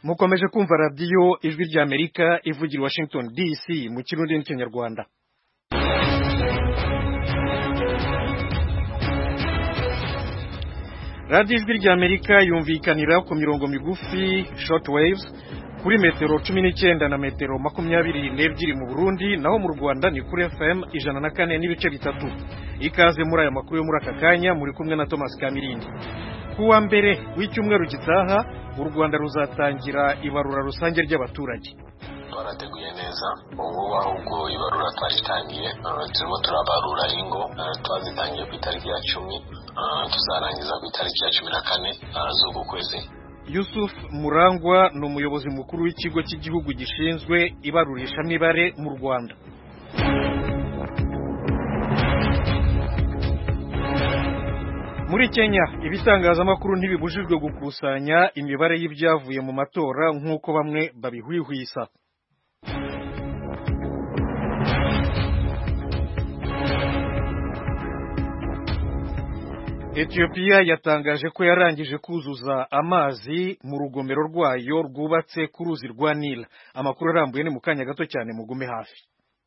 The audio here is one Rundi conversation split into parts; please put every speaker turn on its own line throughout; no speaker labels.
mukomeje kumva radiyo ijwi ry'Amerika ivugira Washington DC mu kirundi n'ikinyarwanda. radiyo ijwi ry'Amerika yumvikanira ku mirongo migufi short waves kuri metero 19 na metero 22 mu Burundi, naho mu Rwanda ni kuri FM 104 n'ibice bitatu. Ikaze muri aya makuru yo muri aka kanya, muri kumwe na Thomas Kamirindi. Kuwa mbere w'icyumweru gitaha u Rwanda ruzatangira ibarura rusange ry'abaturage.
Twarateguye neza ubu ahubwo ibarura twaritangiye, turimo turabarura ingo, twazitangiye ku itariki ya 10, tuzarangiza ku itariki ya 14 z'uku kwezi.
Yusuf Murangwa ni umuyobozi mukuru w'ikigo cy'igihugu gishinzwe ibarurisha mibare mu Rwanda. Muri Kenya ibitangazamakuru ntibibujijwe gukusanya imibare y'ibyavuye mu matora nk'uko bamwe babihwihwisa. Ethiopia yatangaje ko yarangije kuzuza amazi mu rugomero rwayo rwubatse ku ruzi rwa Nile. Amakuru arambuye ni mu kanya gato cyane, mugume hafi.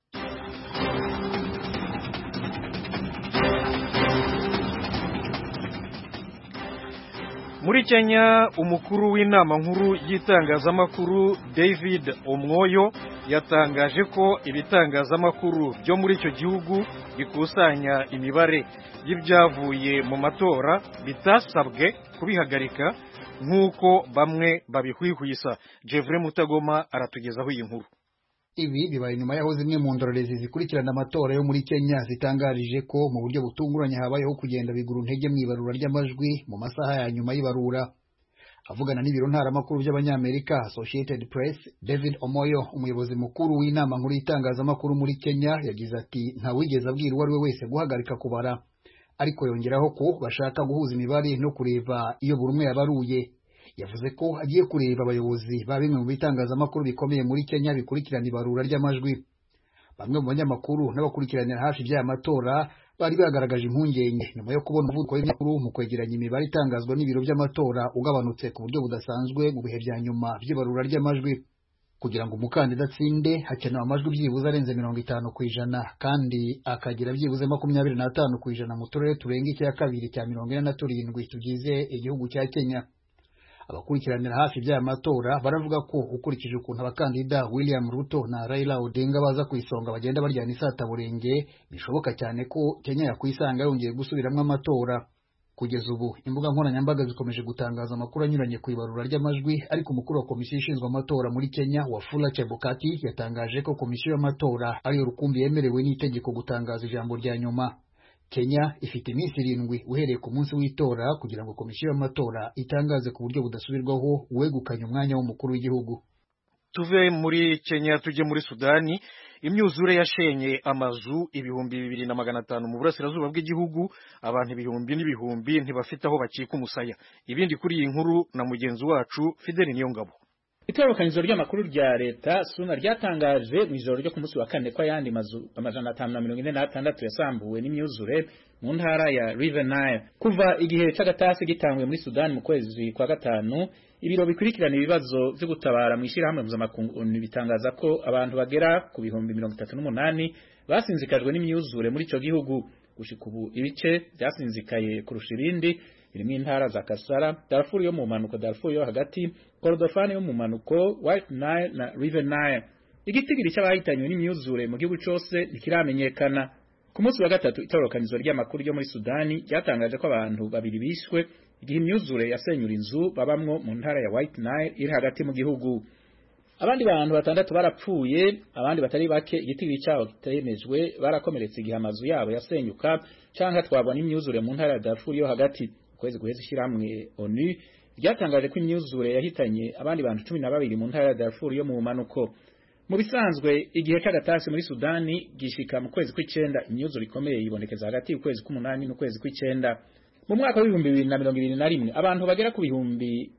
Muri Kenya umukuru w'inama nkuru y'itangazamakuru David Omwoyo yatangaje ko ibitangazamakuru byo muri icyo gihugu bikusanya imibare y'ibyavuye mu matora bitasabwe kubihagarika nk'uko bamwe babihwihwisa. Jeffrey Mutagoma aratugezaho iyi nkuru.
Ibi bibaye nyuma yaho zimwe mu ndorerezi zikurikirana amatora yo muri Kenya zitangarije ko mu buryo butunguranye habayeho kugenda bigura intege mu ibarura ry'amajwi mu masaha ya nyuma y'ibarura. Avugana n'ibiro ntaramakuru by'abanyamerika Associated Press, David Omoyo, umuyobozi mukuru w'inama nkuru y'itangazamakuru muri Kenya, yagize ati nta wigeze abwira uwo ari we wese guhagarika kubara, ariko yongeraho ko bashaka guhuza imibare no kureba iyo buri umwe yabaruye. Yavuze ko agiye kureba abayobozi ba bimwe mu bitangazamakuru bikomeye muri Kenya bikurikirana ibarura ry'amajwi. Bamwe mu banyamakuru n'abakurikiranira hafi by'aya matora bari bagaragaje impungenge nyuma yo kubona umuvuduko w'ibinyamakuru mu kwegeranya imibare itangazwa n'ibiro by'amatora ugabanutse ku buryo budasanzwe mu bihe bya nyuma by'ibarura ry'amajwi. Kugira ngo umukandida atsinde hakenewe amajwi byibuze arenze 50% kandi akagira byibuze 25% mu turere turenga icya kabiri cya 47 tugize igihugu cya Kenya. Abakurikiranira hafi by'aya matora baravuga ko ukurikije ukuntu abakandida William Ruto na Raila Odinga baza ku isonga bagenda baryana isataburenge, bishoboka cyane ko Kenya yakwisanga yongeye gusubiramo amatora. Kugeza ubu imbuga nkoranyambaga zikomeje gutangaza amakuru anyuranye ku ibarura ry'amajwi, ariko umukuru wa komisiyo ishinzwe amatora muri Kenya Wafula Chebukati yatangaje ko komisiyo y'amatora ariyo rukumbi yemerewe n'itegeko gutangaza ijambo rya nyuma. Kenya ifite iminsi 7 uhereye ku munsi w'itora kugira ngo komisiyo y'amatora itangaze ku buryo budasubirwaho uwegukanye umwanya w'umukuru w'igihugu.
Tuve muri Kenya tujye muri Sudani. Imyuzure yashenye amazu 2500 mu burasirazuba bw'igihugu, abantu ibihumbi n'ibihumbi ntibafite aho bakika umusaya. Ibindi kuri iyi nkuru na mugenzi wacu Fidel Niyongabo.
Itororokanizo ry'amakuru rya leta Suna ryatangaje mu ijoro ryo ku munsi wa kane ko yandi mazu 546 yasambuwe n'imyuzure mu ntara ya River Nile. Kuva igihe cy'agatasi gitangwe muri Sudan mu kwezi kwa gatanu, ibiro bikurikirana ibibazo byo gutabara mu ishirahamwe mpuzamakungu bitangaza ko abantu bagera ku bihumbi 38 basinzikajwe n'imyuzure muri ico gihugu. Gushika ubu ibice byasinzikaye kurusha ibindi birimo intara za Kasara, Darfur yo mu manuko, Darfur yo hagati, Kordofani yo mu manuko, White Nile na River Nile. Igitigiri cy'abahitanywe n'imyuzure mu gihugu cyose ntikiramenyekana. Ku munsi wa gatatu itororokanizo ry'amakuru ryo muri Sudani ryatangaje ko abantu babiri bishwe igihe imyuzure yasenyura inzu babamwo mu ntara ya White Nile iri hagati mu gihugu. Abandi bantu 6 barapfuye, abandi batari bake igitigiri cyabo kitemejwe barakomeretse igihe amazu yabo yasenyuka canka twabona imyuzure mu ntara ya Darfur yo hagati. Kwezi guheze ishiramwe ONU ryatangaje ko imyuzure yahitanye abandi bantu 12 mu ntara ya Darfur yo mu manuko. Mu bisanzwe igihe cy'agatasi muri Sudani gishika mu kwezi kw'icenda, imyuzure ikomeye yibonekeza hagati y'ukwezi k'umunani n'ukwezi kw'icenda. Mu mwaka wa 2021 abantu bagera ku bihumbi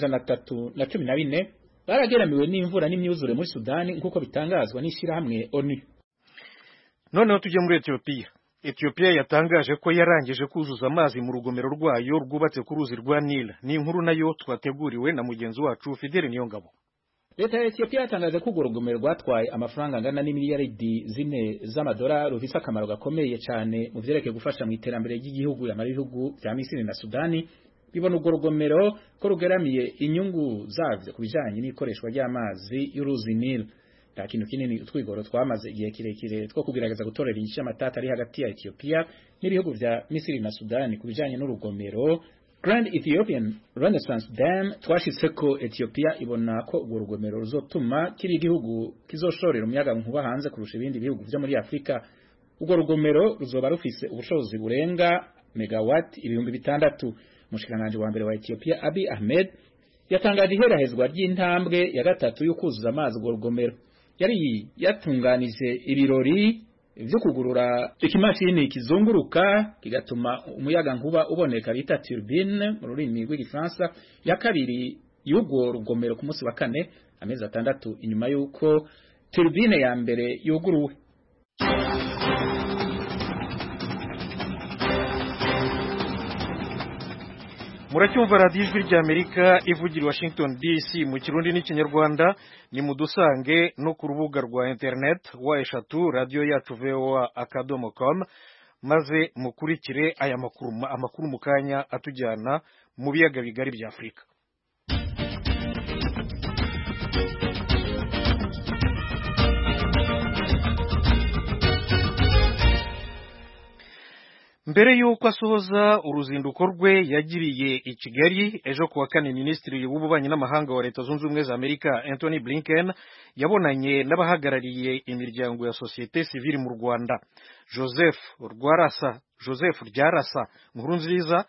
314 barageramiwe n'imvura n'imyuzure muri Sudani nk'uko bitangazwa n'ishirahamwe ONU.
Noneho tujye muri Ethiopia. Ethiopia yatangaje ko yarangije kuzuza amazi mu rugomero rwayo rwubatse ku ruzi rwa Nile. Ni inkuru nayo twateguriwe na mugenzi wacu Fidel Niyongabo.
Leta ya Ethiopia yatangaje ko urwo rugomero rwatwaye amafaranga angana n'imiliyaridi 4 z'amadolari rufise akamaro gakomeye cyane mu vyerekeye gufasha mu iterambere ry'igihugu ya bihugu bya Misiri na Sudani. Bibona urwo rugomero ko rugeramiye inyungu zavyo kubijanye n'ikoreshwa ry'amazi y'uruzi Nile. Nta kintu kinini utwigoro twamaze igihe kirekire two kugerageza gutorera inyishu amatata ari hagati ya Ethiopia n'ibihugu vya Misiri na Sudani kubijanye n'urugomero Grand Ethiopian Renaissance Dam. Twashitse ko Ethiopia ibona ko urwo rugomero ruzotuma kiri igihugu kizoshorera umuyaga nkuba hanze kurusha ibindi bihugu vyo muri Afrika. Urwo rugomero ruzoba rufise ubushobozi burenga megawatt 6,000. Mushikiranganje wa mbere wa Ethiopia Abiy Ahmed yatangaje iherahezwa ry'intambwe ya gatatu yo kuzuza amazi urwo rugomero. Yari yatunganije ibirori vyo kugurura ikimashini kizunguruka kigatuma umuyaga nkuba uboneka bita turbine mu rurimi rw'igifaransa ya kabiri y'urwo rugomero ku munsi wa kane, amezi 6 inyuma yuko turbine ya mbere yuguruwe.
Muracyumva radiyo ijwi ry'Amerika ivugira Washington DC mu Kirundi n'Ikinyarwanda. Ni mudusange no ku rubuga rwa internet wa eshatu radio yacu voa.com, maze mukurikire aya amakuru mu kanya atujyana mu biyaga bigari bya Afrika. Mbere yuko asohoza uruzinduko rwe yagiriye i Kigali ejo kuwa kane, Minisitiri w'Ububanyi n'Amahanga wa Leta Zunze Ubumwe za Amerika Anthony Blinken yabonanye n'abahagarariye imiryango ya societe civile mu Rwanda. Joseph Ryarasa Nkurunziza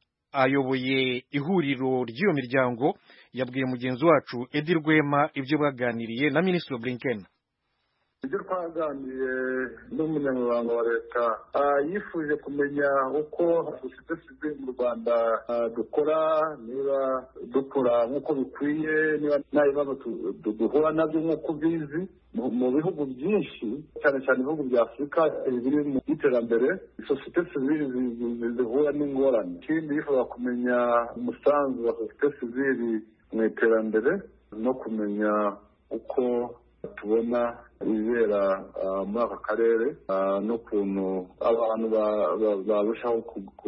ayoboye ihuriro ry'iyo miryango yabwiye mugenzi wacu Edi Rwema ibyo baganiriye na Minisitiri Blinken.
Ibyo twaganiriye n'umunyamabanga wa leta yifuje kumenya uko societe civile mu Rwanda dukora, niba dukora nk'uko bikwiye, niba nta bibazo duhura nabyo nk'uko bizi mu bihugu byinshi, cyane cyane ibihugu bya Afurika biri mu iterambere, societe civile zihura n'ingorane. Ikindi yifuza kumenya umusanzu wa societe civile mu iterambere no kumenya uko tubona ibera muri aka karere n'ukuntu abantu barushaho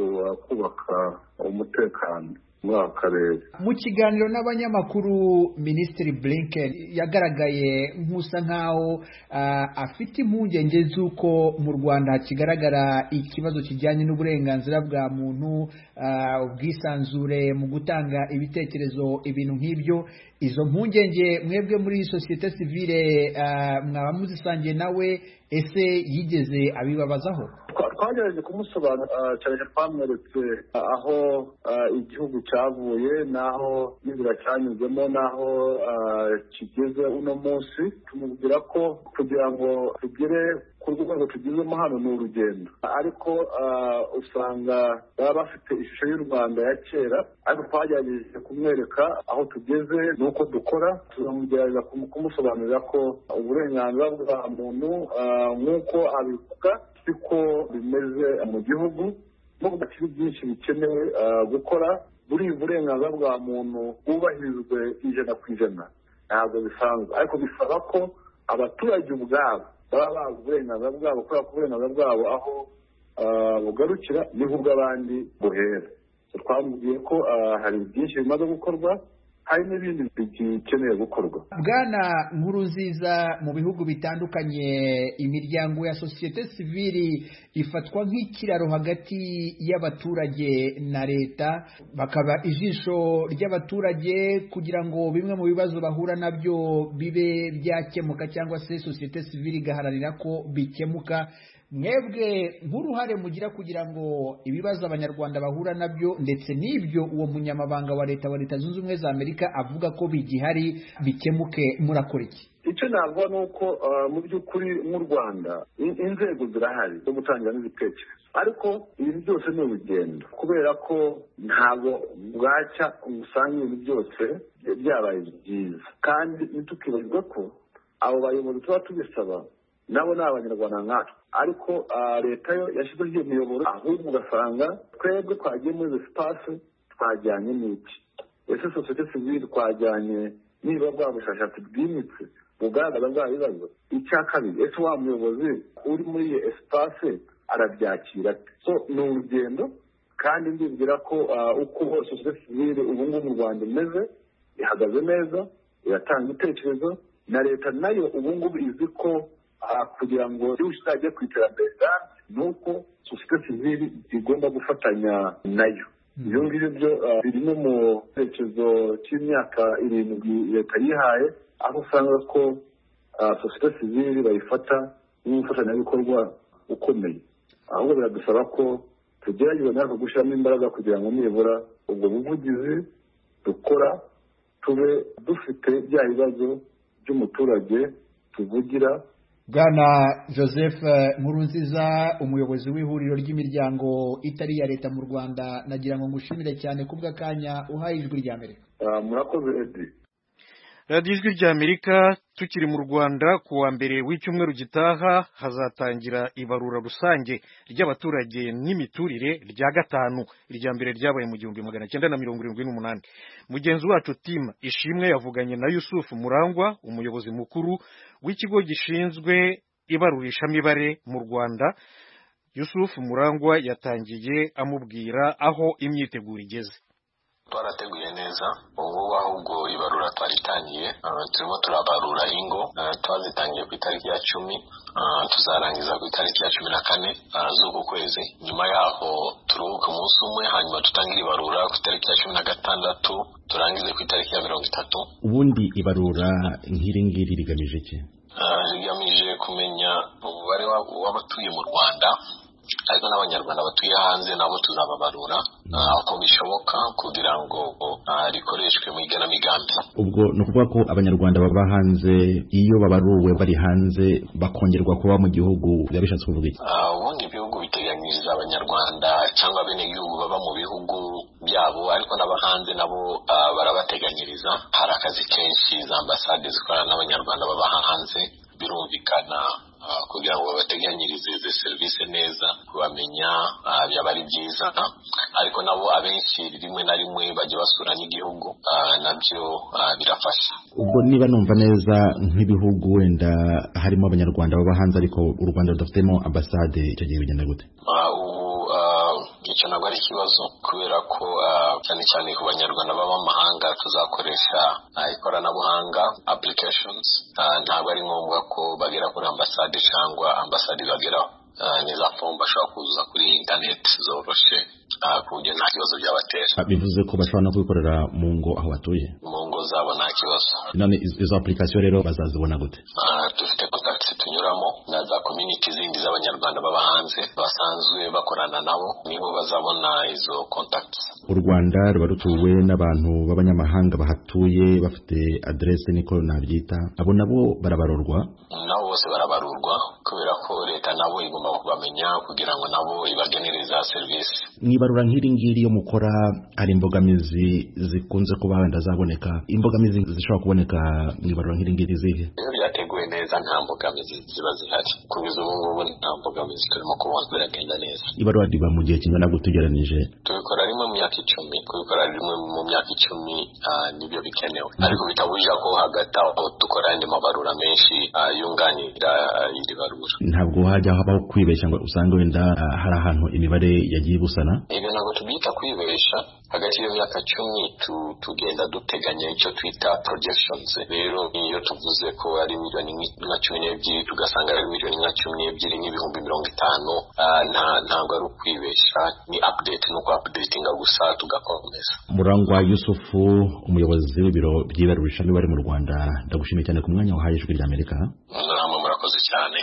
kubaka umutekano muri aka karere.
Mu kiganiro n'abanyamakuru, Minisitiri Blinken yagaragaye nk'usa nkaho afite impungenge z'uko mu Rwanda hakigaragara ikibazo kijyanye n'uburenganzira bwa muntu, ubwisanzure mu gutanga ibitekerezo, ibintu nk'ibyo. Izo mpungenge mwebwe muri societe civile mwaba muzisangiye nawe, ese yigeze abibabazaho?
Twagerageje kumusobanura cyane twamweretse aho igihugu cyavuye, naho n'inzira cyanyuzemo, naho kigeze uno munsi. Tumubwira ko kugira ngo tugere ku rwego tugezemo hano ni urugendo, ariko usanga baba bafite ishusho y'u Rwanda ya kera, ariko twagerageje kumwereka aho tugeze n'uko dukora. Turamugerageza kumusobanurira ko uburenganzira bwa muntu nk'uko abivuga siko bimeze mu gihugu, n'ubwo hakiri byinshi bikenewe gukora. Buri burenganzira bwa muntu bwubahirizwe 100%, ntabwo bisanzwe, ariko bisaba ko abaturage ubwabo baba bazi uburenganzira bwabo, kubera ko uburenganzira bwabo aho bugarukira niho ubw'abandi buhera. Twamubwiye ko hari byinshi bimaze gukorwa, hari n'ibindi bikeneye gukorwa.
Bwana Nkurunziza, mu bihugu bitandukanye imiryango ya societe civile ifatwa nk'ikiraro hagati y'abaturage na leta, bakaba ijisho ry'abaturage kugira ngo bimwe mu bibazo bahura nabyo bibe byakemuka, cyangwa se societe civile igaharanira ko bikemuka. Mwebwe nk'uruhare mugira kugira ngo ibibazo abanyarwanda bahura nabyo ndetse n'ibyo uwo munyamabanga wa Leta Zunze Ubumwe za Amerika avuga ko bigihari bikemuke, murakora iki?
Icyo navuga ni uko mu by'ukuri mu Rwanda inzego zirahari zo gutangira n'ibitekerezo, ariko ibintu byose ni urugendo, kubera ko ntabwo bwacya usanga ibintu byose byabaye byiza. Kandi ntitukibagirwe ko abo bayobozi tuba tubisaba nabo ni abanyarwanda nkatwe, ariko leta yo yashyizeho iyo miyoboro, ahubwo ugasanga twebwe twagiye muri izo sipasi twajyanye n'iki, ese sosiyete sivile twajyanye niba bwa bushakashatsi bwimitse bugaragaza bwa bibazo. Icya kabiri, ese wa muyobozi uri muri iyo esipase arabyakira. So ni urugendo, kandi ndibwira ko uko sosiyete sivile ubu ngubu mu Rwanda imeze, ihagaze neza, iratanga ibitekerezo, na leta nayo ubu ngubu izi ko kugira ngo uzajye ku iterambere ni uko sosiyete sivile igomba gufatanya nayo. Ibyo ngibyo byo biri no mu cyerekezo cy'imyaka 7 leta yihaye, aho usanga ko sosiyete sivile bayifata nk'umufatanyabikorwa ukomeye. Ahubwo biradusaba ko tugerageza natwe gushyiramo imbaraga kugira ngo nibura ubwo buvugizi dukora tube dufite bya bibazo by'umuturage tuvugira.
Bwana Joseph Nkurunziza, umuyobozi w'ihuriro ry'imiryango itari ya leta mu Rwanda, nagira ngo ngushimire cyane kubw'akanya uhaye Ijwi ry'Amerika.
Murakoze Edi.
radiyo Ijwi ry'Amerika. Tukiri mu Rwanda, ku wa mbere w'icyumweru gitaha hazatangira ibarura rusange ry'abaturage n'imiturire rya gatanu. Irya mbere ryabaye mu 1978. Mugenzi wacu Tim Ishimwe yavuganye na Yusuf Murangwa, umuyobozi mukuru w'ikigo gishinzwe ibarurishamibare mu Rwanda. Yusuf Murangwa yatangiye amubwira aho imyiteguro igeze.
Twarateguye neza, ubu ahubwo ibarura twaritangiye, turimo turabarura ingo, twazitangiye ku itariki ya 10, tuzarangiza ku itariki ya 14 z'uku kwezi. Nyuma yaho turuhuka umunsi umwe, hanyuma tutangire ibarura ku itariki ya 16, turangize ku itariki ya 30.
Ubundi ibarura nk'iri ngiri rigamije iki?
Rigamije kumenya umubare w'abatuye mu Rwanda, ariko n'abanyarwanda batuye hanze nabo tuzababarura uko bishoboka kugira ngo rikoreshwe mu igenamigambi.
Ubwo ni ukuvuga ko abanyarwanda baba hanze iyo babaruwe bari hanze bakongerwa kuba mu gihugu, yabishatse kuvuga iki?
Ubundi ibihugu biteganyiriza abanyarwanda cyangwa bene igihugu baba mu bihugu byabo, ariko n'abahanze nabo barabateganyiriza. Hari akazi kenshi za ambasade zikorana n'abanyarwanda baba hanze, birumvikana kugira ngo bateganyirize izi serivisi neza, kubamenya byaba ari byiza, ariko nabo abenshi rimwe na rimwe bajya basura n'igihugu, nabyo birafasha.
Ubwo niba numva neza nk'ibihugu wenda harimo abanyarwanda baba hanze ariko u Rwanda rudafitemo ambasade, icyo gihe bigenda gute?
Icyo ntabwo ari ikibazo, kubera ko cyane cyane ku banyarwanda baba mu mahanga tuzakoresha ikoranabuhanga applications. Ntabwo ari ngombwa ko bagera kuri ambasade cyangwa ambasade bageraho. Neza form bashobora kuzuza kuri internet zoroshe ku buryo nta kibazo byabatera.
Bivuze ko bashobora no kubikorera mu ngo aho batuye,
mu ngo zabo nta kibazo.
None izo application rero bazazibona gute?
Dufite contacts tunyuramo na za community zindi z'abanyarwanda baba hanze basanzwe bakorana nabo, nibo bazabona izo contacts.
U Rwanda ruba rutuwe n'abantu b'abanyamahanga bahatuye bafite adresse niko nabyita, abo nabo barabarurwa?
Nabo bose barabarurwa, kubera ko leta nabo igomba kubamenya kugira ngo nabo ibagenereza service.
Mwibarura nk'iri ngiri yo mukora, hari imbogamizi zikunze kuba wenda zaboneka? Imbogamizi zishobora kuboneka mwibarura nk'iri ngiri zihe?
Iyo byateguwe neza nta mbogamizi ziba zihari. Kugeza ubu ngubu nta mbogamizi turimo kubona, biragenda neza.
Ibarura riba mu gihe kingana gute ugereranije?
Tubikora rimwe mu myaka 10, kubikora rimwe mu myaka 10 nibyo bikenewe, ariko bitabujije ko hagati aho dukora andi mabarura menshi yunganira iri barura.
Ntabwo hajya habaho kwibeshya ngo usange wenda hari ahantu imibare yagiye busana?
Ibyo ntabwo tubyita kwibesha. Hagati y'iyo myaka 10 tugenda duteganya icyo twita projections. Rero iyo tuvuze ko ari miliyoni 12 tugasanga ari miliyoni 12 n'ibihumbi 50, ntabwo ari ukwibesha, ni update, nuko updatinga gusa tugakomeza.
Murangwa Yusufu, umuyobozi w'ibiro by'ibarurishamibare mu Rwanda, ndagushimiye cyane ku mwanya wahaye Ijwi ry'Amerika.
Namwe murakoze cyane.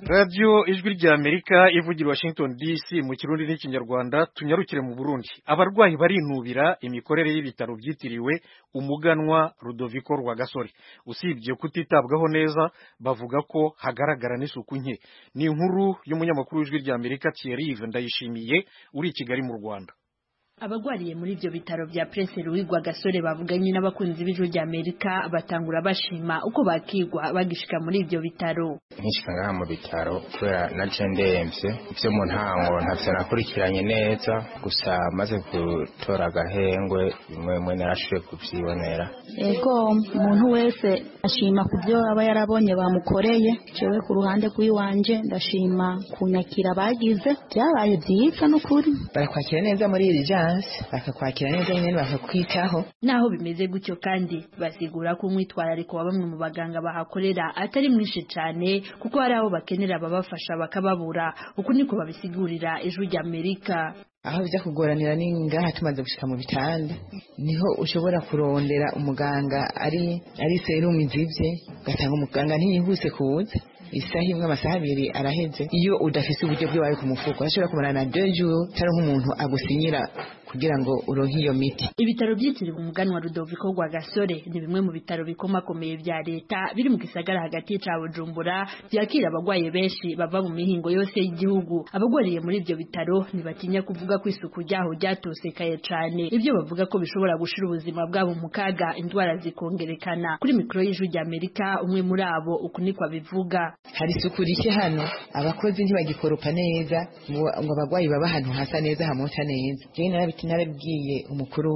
Radio ijwi rya Amerika ivugira Washington DC mu kirundi n'ikinyarwanda. Tunyarukire mu Burundi. Abarwayi barinubira imikorere y'ibitaro byitiriwe umuganwa Rudoviko Rwagasore. Usibye kutitabwaho neza bavuga ko hagaragara n'isuku nke. Ni inkuru y'umunyamakuru w'ijwi rya Amerika Thierry Ndayishimiye uri i Kigali mu Rwanda.
Abagwariye muri ibyo bitaro bya Prince Louis Rwagasore bavuganye n'abakunzi b'ijwi rya Amerika batangura bashima uko bakigwa bagishika muri ibyo bitaro.
Nkishika ngaha mu bitaro kubera na jendemvye ivyo mu ntango ntavyo nakurikiranye neza, gusa maze gutora agahengwe bimwe narashoboye kuvyibonera.
Ego umuntu wese ashima kubyo aba yarabonye bamukoreye. Jewe ku ruhande rw'iwanje ndashima kunyakira bagize, byabaye byiza n'ukuri.
Barakwakira neza muri iri bakakwakira neza nyine bakakwitaho.
Naho bimeze gutyo kandi basigura ko umwitwarariko wa bamwe mu baganga bahakorera atari mwinshi cyane, kuko hari aho bakenera ababafasha bakababura. Uku niko babisigurira ijwi rya Amerika.
Aho bijya kugoranira ni ngaha tumaze gushika mu bitanda, niho ushobora kurondera umuganga ari serumu izivye, ugatanga umuganga ntiyihuse kuza isaha imwe amasaha abiri araheze. Iyo udafise uburyo bwawe ku mufuko urashobora kumarana 2 jours tari nk'umuntu agusinyira kugira ngo uronke iyo miti.
Ibitaro byitiriwe umuganwa Rudoviko Rwagasore ni bimwe mu bitaro bikomakomeye vya leta biri mu gisagara hagati ca Bujumbura, byakira abagwaye benshi bava mu mihingo yose y'igihugu. Abagwariye muri ibyo bitaro ntibatinya kuvuga ko isuku ryaho ryatosekaye cane, ibyo bavuga ko bishobora gushira ubuzima bwabo mu kaga, indwara zikongerekana. Kuri mikro y'ijwi rya Amerika umwe muri abo uku niko bivuga.
Hari isuku rike hano, abakozi ntibagikoropa neza ngo abagwayi baba ahantu hasa neza hamota neza. Narabwiye umukuru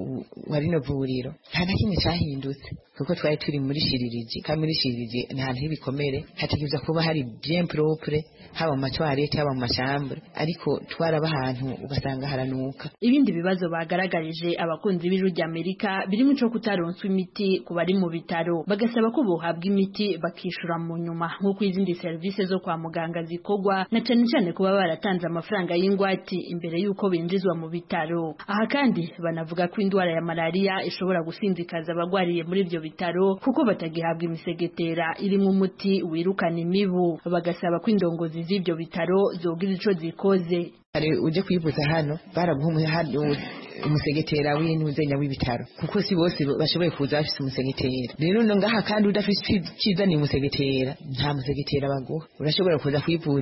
wa rino vuriro nta na kimwe cyahindutse, kuko twari turi muri shiririji, kandi muri shiririji ni ahantu h'ibikomere hategerezwa kuba hari bien propre, haba mu matwarete haba mu mashambre, ariko twaraba ahantu ugasanga haranuka.
Ibindi bibazo bagaragarije abakunzi b'ijwi rya Amerika birimo ico kutaronswa imiti ku bari mu bitaro, bagasaba ko bohabwa imiti bakishura mu nyuma nk'uko izindi service zo kwa muganga zikogwa, na cyane cyane kuba baratanze amafaranga y'ingwati imbere y'uko binjizwa mu bitaro. Aha kandi banavuga ko indwara ya malaria ishobora gusinzikaza abagwariye muri ibyo bitaro, kuko batagihabwa imisegetera irimo umuti wirukana imibu. Bagasaba ko indongozi z'ibyo bitaro zogira ico zikoze.
Uje kwivuza hano baraguha umusegetera w'intuzenya w'ibitaro, kuko si bose bashoboye kuza bafite umusegetera. Rero ngaha kandi udafite ciza ni umusegetera, nta musegetera baguha. Urashobora kuza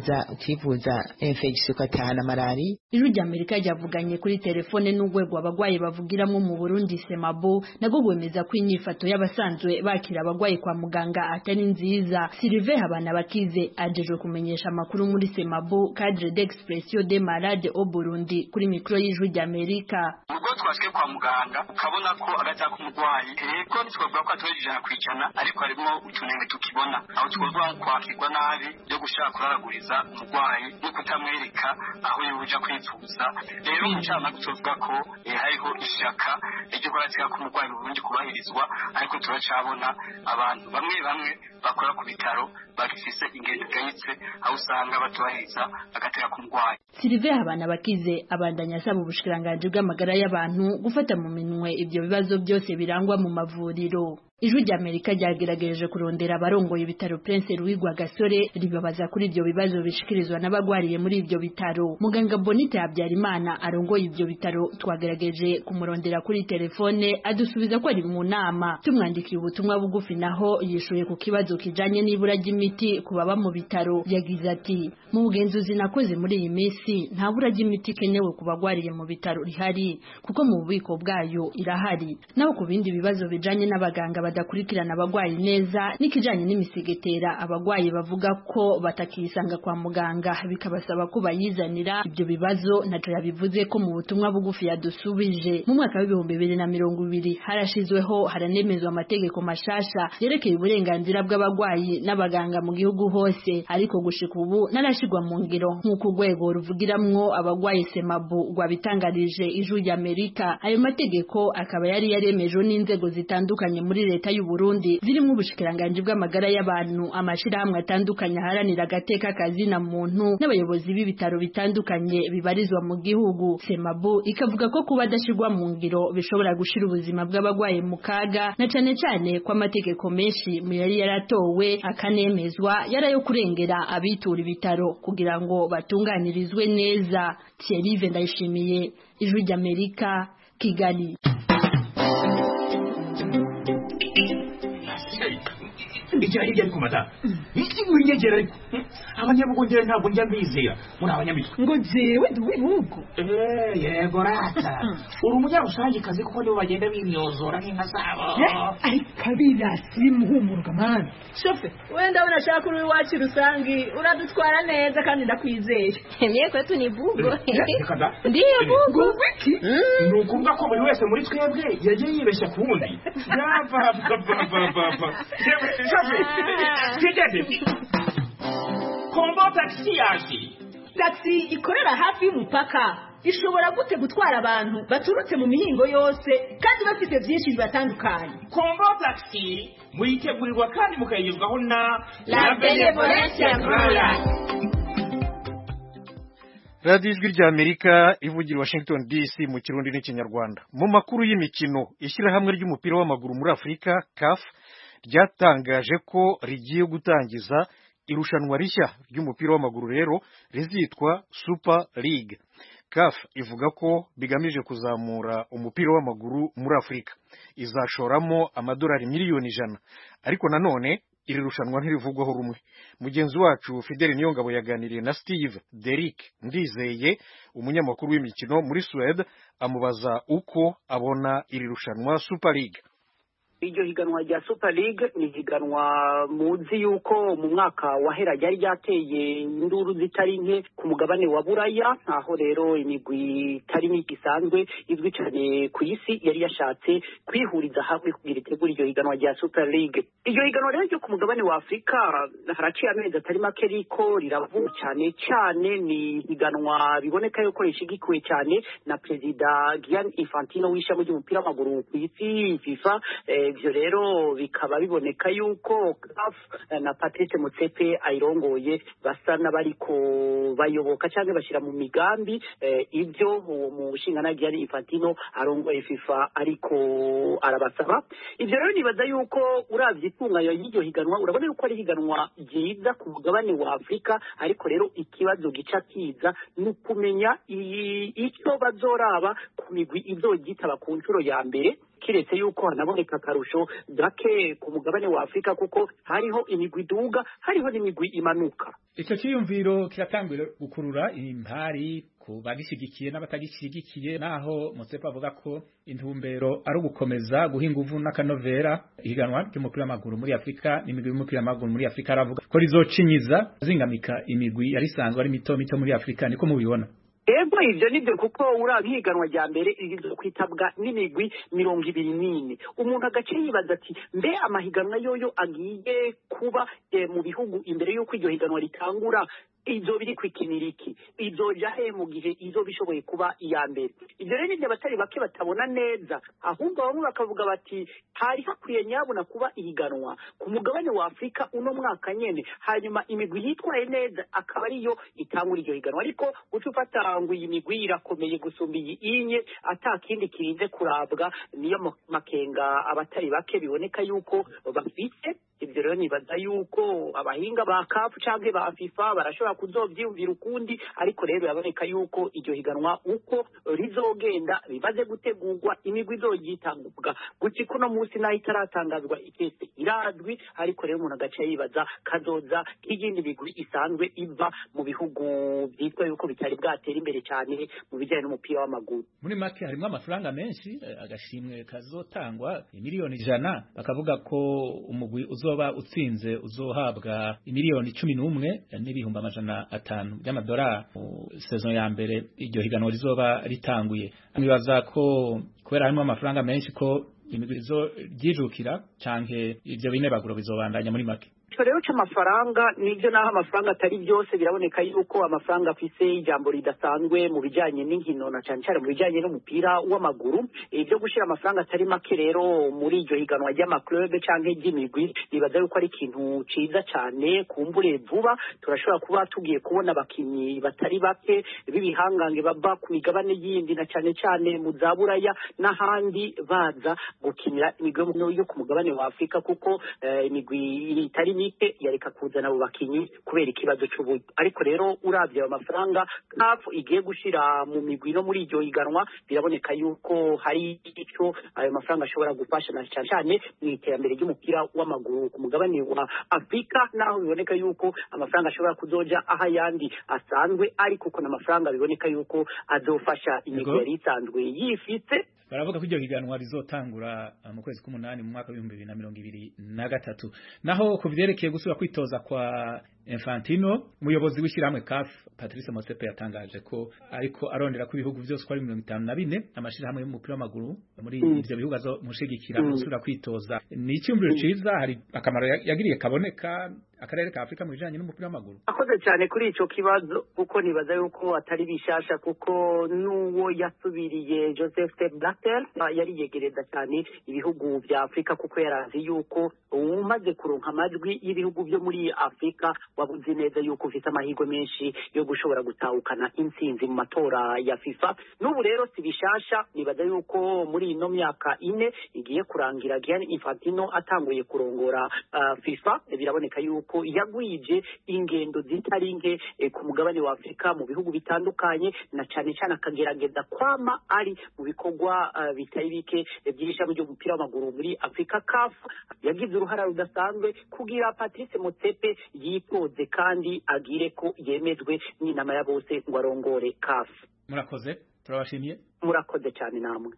ukivuza infection ukatahana malaria.
Ijwi rya Amerika ryavuganye kuri telefone n'urwego abagwayi bavugiramo mu Burundi Semabo, nago gwemeza ko inyifato y'abasanzwe bakira abagwayi kwa muganga atari nziza. Sylvain Habanabakize ajeje kumenyesha amakuru muri Semabo, cadre d'expression des malades au Burundi, kuri mikro y'ijwi rya Amerika.
Ubwo twashike kwa muganga ukabona ko agaca k'umugwayi yego twavuga ko atwejeje kwicana, ariko harimo utunenge tukibona aho twumva kwakirwa nabi yo gushaka kuraraguriza umugwayi no kutamwereka aho yoja kwivuza. Rero mucama tuvuga ko hariho ishaka ryo kuratira ku mugwayi mu Burundi kubahirizwa, ariko turacabona abantu bamwe bakora ku bitaro bagifise ingendo gayitse, aho usanga batubahiriza agatera ku mugwayi.
Sylvain Habanabakize abandanya asaba ubushikiranganje bw'amagara y'abantu gufata mu minwe ibyo bibazo byose birangwa mu mavuriro. Ijwi rya Amerika ryagerageje kurondera abarongoye ibitaro Prince Louis Rwagasore ribabaza kuri ibyo bibazo bishikirizwa n'abagwariye muri ibyo bitaro. Muganga Bonite Habyarimana arongoye ibyo bitaro twagerageje kumurondera kuri telefone, adusubiza ko ari mu nama. Tumwandikiye ubutumwa bugufi naho yishuye ku kibazo kijanye n'ibura ry'imiti ku baba mu bitaro. Yagize ati: mu bugenzuzi nakoze muri iyi minsi nta bura ry'imiti kenewe ku bagwariye mu bitaro rihari, kuko mu bubiko bwayo irahari. Naho ku bindi bibazo bijanye n'abaganga badakurikirana abagwayi neza n'ikijanye n'imisegetera, abagwayi bavuga ko batakisanga kwa muganga bikabasaba ko bayizanira. Ibyo bibazo naco yabivuze ko mu butumwa bugufi yadusubije. Mu mwaka wa 2020 harashizweho haranemezwa amategeko mashasha yerekeye uburenganzira bw'abagwayi n'abaganga mu gihugu hose, ariko gushika ubu narashigwa mu ngiro nk'uko urwego ruvugiramwo abagwayi Semabu rwabitangarije ijwi rya Amerika. Ayo mategeko akaba yari yaremejwe n'inzego zitandukanye muri leta y'u Burundi zirimo ubushikiranganje bw'amagara y'abantu amashirahamwe atandukanye haranira agateka kazina muntu n'abayobozi b'ibitaro bitandukanye bibarizwa mu gihugu. Semabu ikavuga ko kuba adashirwa mu ngiro bishobora gushira ubuzima bw'abagwaye mu kaga na cane cane kwa amategeko menshi mu yari yaratowe akanemezwa yarayo kurengera abitura ibitaro kugira ngo batunganirizwe neza. Thierry Vendayishimiye, Ijwi ry'Amerika, Kigali.
Ndigira hirya ariko mata iki winyegera ariko abanyabugongera ntabwo njya mbizera muri abanyamitwe
ngo jewe nduwibugo
yego rata uri umunyarusange kazi kuko nibo bagenda bimyozora nk'inka zabo
ariko abirasi muhumurwa mani shofe wenda unashaka uri iwacu rusangi uradutwara neza kandi ndakwizeye
mye kwetu ni bugo
ndiyo bugo ni ukuvuga ko buri wese muri twebwe yagiye yibeshya ku wundi Kombo taxi yaje.
Taxi ikorera hafi y'umupaka ishobora gute gutwara abantu baturutse mu mihingo yose kandi bafite byinshi bibatandukanye.
Kombo taxi muyitegurirwa kandi mukayigezwaho na
La Benevolencia Royal.
Radio Ijwi ry'Amerika ivugira Washington DC mu Kirundi n'Ikinyarwanda. Mu makuru y'imikino ishyirahamwe ry'umupira w'amaguru muri Afurika CAF ryatangaje ko rigiye gutangiza irushanwa rishya ry'umupira w'amaguru rero rizitwa Super League. CAF ivuga ko bigamije kuzamura umupira w'amaguru muri Afurika, izashoramo amadolari miliyoni 100. Ariko nanone iri rushanwa ntirivugwaho rumwe. Mugenzi wacu Fidel Niyongabo yaganiriye na Steve Derrick Ndizeye, umunyamakuru w'imikino muri Sweden, amubaza uko abona iri rushanwa Super League.
Iryo higanwa rya Super League ni higanwa muzi yuko mu mwaka wahera ryari ryateye induru zitari nke ku mugabane wa Buraya, aho rero imigwi itari mike isanzwe izwi cyane ku isi yari yashatse kwihuriza hamwe kugira itegura iryo higanwa rya Super League. Iryo higanwa rero ryo ku mugabane wa Afurika haraciye amezi atari make riko riravuga cyane ni higanwa biboneka yuko rishigikiwe cyane na Perezida Gianni Infantino w'ishami ry'umupira w'amaguru ku isi FIFA. Ivyo rero bikaba biboneka yuko CAF na Patrice Motsepe ayirongoye basa n'abariko bayoboka cyangwa bashira mu migambi ivyo uwo mushingana Gianni Infantino arongoye FIFA ariko arabasaba. Ivyo rero nibaza yuko uravye itungayo y'iryo higanwa urabona yuko ari higanwa ryiza ku mugabane wa Afurika, ariko rero ikibazo gica kiza ni ukumenya icyo bazoraba ku migwi izogitaba ku nshuro ya mbere, kiretse yuko hanaboneka akarusho gake ku mugabane wa Afurika kuko hariho imigwi iduga hariho n'imigwi imanuka.
Icyo cyiyumviro kiratangura gukurura impari ku bagishigikiye n'abatagishigikiye, naho Motsepe avuga ko intumbero ari ugukomeza guha inguvu n'akanovera ihiganwa ry'umupira w'amaguru muri Afurika n'imigwi y'umupira w'amaguru muri Afurika. Aravuga ko rizocinyiza zingamika imigwi yari isanzwe ari mito muri Afurika. Niko mubibona?
Ego ivyo nivyo kuko urahiganwa rya mbere irizo kwitabwa n'imigwi 24. Umuntu agace yibaza ati mbe amahiganwa yoyo agiye kuba mu bihugu imbere yuko iryo higanwa ritangura izo biri kwikiniriki izoja he mu gihe izo bishoboye kuba iya mbere. Ivyo rero nivyo batari bake batabona neza, ahubwo bamwe bakavuga bati hari hakwiye nyabuna kuba ihiganwa ku mugabane wa Afurika uno mwaka nyene, hanyuma imigwi yitwaye neza akaba ariyo itangura iryo higanwa. Ariko ucufata ngo iyi migwi irakomeye gusumba iyi inye atakindi kirinze kurabwa, niyo makenga abatari bake biboneka yuko bafite. Ivyo rero nibaza yuko abahinga ba CAF canke ba FIFA barashobora kuzovyumvira ukundi, ariko rero yaboneka yuko iryo higanwa uko rizogenda bimaze gutegurwa imigwi izogitangubwa guci kuno munsi naho itaratangazwa ikese iradwi, ariko rero umuntu agaca yibaza kazoza k'iyindi migwi isanzwe iva mu bihugu byitwa yuko bitari bwatera imbere cyane mu bijyanye n'umupira w'amaguru.
Muri make harimo amafaranga menshi, agashimwe kazotangwa miliyoni 100, bakavuga ko umugwi uzoba utsinze uzohabwa miliyoni 11 n'ibihumbi 500 by'amadolari mu saison ya mbere iryo higanwa rizoba ritanguye. Nibaza ko kubera harimo amafaranga menshi ko imigwi ryijukira canke ivyo bine baguro bizobandanya muri make.
icyo rero cy'amafaranga nibyo naho amafaranga atari byose biraboneka yuko amafaranga afise ijambo ridasanzwe mu bijyanye n'inkino na cyane cyane mu bijyanye n'umupira w'amaguru. Ibyo gushyira amafaranga atari make rero muri iryo higanwa ry'amaklube cyangwa iry'imigwi nibaza yuko ari ikintu cyiza cyane. Kumbure vuba turashobora kuba tugiye kubona abakinnyi batari bake b'ibihangange bava ku migabane yindi na cyane cyane mu za Buraya n'ahandi baza gukinira imigwi yo ku mugabane wa Afurika, kuko imigwi itari mike yareka kuzana abo bakinnyi kubera ikibazo cy'uburyo. Ariko rero uravye ayo mafaranga CAF igiye gushira mu migwi no muri iryo higanwa biraboneka yuko hari icyo ayo mafaranga ashobora gufasha na cyane cyane mu iterambere ry'umupira w'amaguru ku mugabane wa Afurika, naho biboneka yuko amafaranga ashobora kuzoja aha yandi asanzwe, ariko ko n'amafaranga biboneka yuko azofasha imigwi yari isanzwe yifite.
Baravuga ko iryo higanwa rizotangura mu kwezi k'umunani mu mwaka wa 2023. Naho ku vyerekeye gusubira kwitoza kwa Infantino, umuyobozi w'ishyirahamwe CAF Patrice Motsepe yatangaje ko ariko arondera ko ibihugu byose ko ari 54 amashirahamwe y'umupira w'amaguru muri ivyo bihugu azomushigikira gusubira kwitoza. Ni icyumviro ciza, hari akamaro yagiriye kaboneka akarere ka Afrika mu bijanye n'umupira w'amaguru.
Akoze cyane kuri ico kibazo kuko nibaza yuko atari bishasha, kuko nuwo yasubiriye Joseph Blatter yari yegereza cyane ibihugu vya Afrika, kuko yarazi yuko umaze kuronka amajwi y'ibihugu byo muri Afrika wabuze neza yuko ufite amahirwe menshi yo gushobora gutahukana intsinzi mu matora ya FIFA. N'ubu rero si bishasha, nibaza yuko muri ino myaka ine igiye kurangira Gianni Infantino atanguye kurongora FIFA, biraboneka yuko yagwije ingendo zitari nke ku mugabane wa Afrika mu bihugu bitandukanye, na cyane cyane akagerageza kwama ari mu bikorwa bitari bike by'ishami ry'umupira w'amaguru muri Afrika. CAF yagize uruhara rudasanzwe kugira Patrice Motsepe yipoze kandi agire ko yemezwe n'inama ya bose ngo arongore CAF.
Murakoze, turabashimiye.
Murakoze cyane namwe.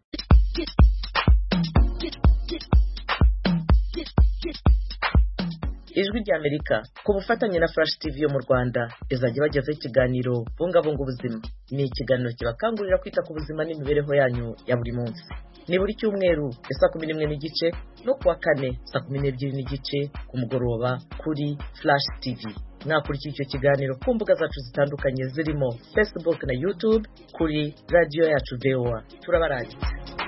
Ijwi ry'Amerika ku bufatanye na Flash TV yo mu Rwanda izajya bagezaho ikiganiro bungabunga ubuzima. Ni ikiganiro kibakangurira kwita ku buzima n'imibereho yanyu ya buri munsi. Ni buri cyumweru saa 11 n'igice no kuwa kane saa 12 n'igice ku mugoroba kuri Flash TV. Mwakurikira icyo kiganiro ku mbuga zacu zitandukanye zirimo Facebook na YouTube kuri radio yacu VOA. Turabarangije.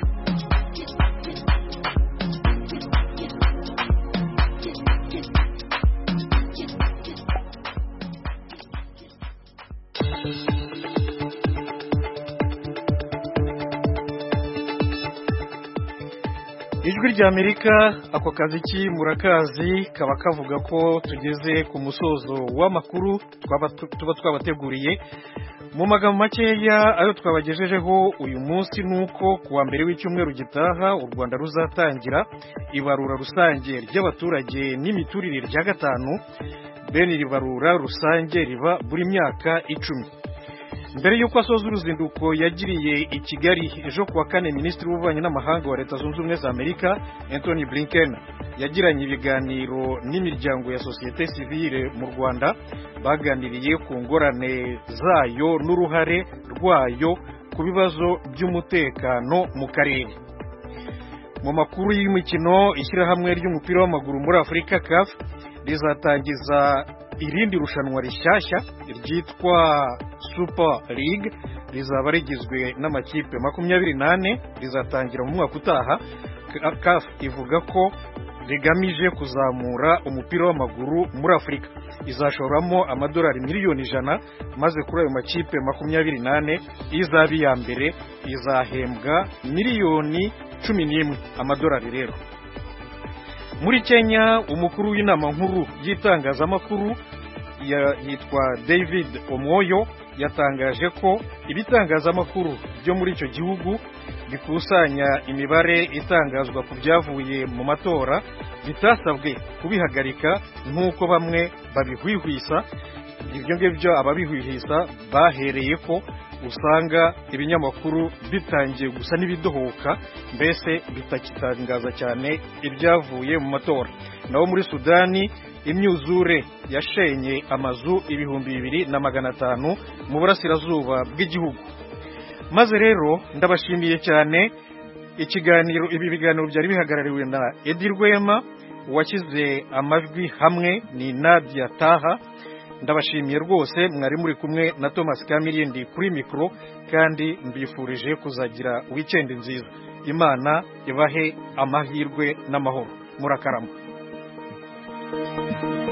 Ijwi ry'Amerika ako kazi ki murakazi kaba kavuga ko tugeze ku musozo w'amakuru tuba twabateguriye. Mu magambo makeya ayo twabagejejeho uyu munsi nuko kuwa mbere w'icyumweru gitaha u Rwanda ruzatangira ibarura rusange ry'abaturage n'imiturire rya gatanu. Bene iribarura rusange riba buri myaka 10. Mbere yuko asoza uruzinduko yagiriye i Kigali ejo kuwa kane, Minisitiri w'Ububanyi n'Amahanga wa Leta Zunze Ubumwe za Amerika Anthony Blinken yagiranye ibiganiro n'imiryango ya societe civile mu Rwanda, baganiriye ku ngorane zayo n'uruhare rwayo ku bibazo by'umutekano mu karere. Mu makuru y'imikino, ishyirahamwe ry'umupira w'amaguru muri Afurika CAF rizatangiza irindi rushanwa rishyashya ryitwa Super League, rizaba rigizwe n'amakipe 28, rizatangira mu mwaka utaha. CAF ivuga ko rigamije kuzamura umupira w'amaguru muri Afurika, izashoramo amadolari miliyoni 100, maze kuri ayo makipe 28 izaba iya mbere izahembwa miliyoni 11 amadolari. Rero muri Kenya, umukuru w'inama nkuru y'itangazamakuru yitwa David Omoyo yatangaje ko ibitangazamakuru byo muri icyo gihugu bikusanya imibare itangazwa ku byavuye mu matora bitasabwe kubihagarika nk'uko bamwe babihwihwisa. Ibyo ngibyo ababihwihwisa bahereye ko usanga ibinyamakuru bitangiye gusa n'ibidohoka, mbese bitakitangaza cyane ibyavuye mu matora. Naho muri Sudani, imyuzure yashenye amazu 2500 mu burasirazuba bw'igihugu. Maze rero ndabashimiye cyane. Ibi biganiro byari bihagarariwe na Edi Rwema, uwashyize amajwi hamwe ni Nadia Taha. Ndabashimiye rwose, mwari muri kumwe na Thomas Kamirindi kuri mikoro, kandi mbifurije kuzagira weekend nziza. Imana ibahe amahirwe n'amahoro. Murakarama.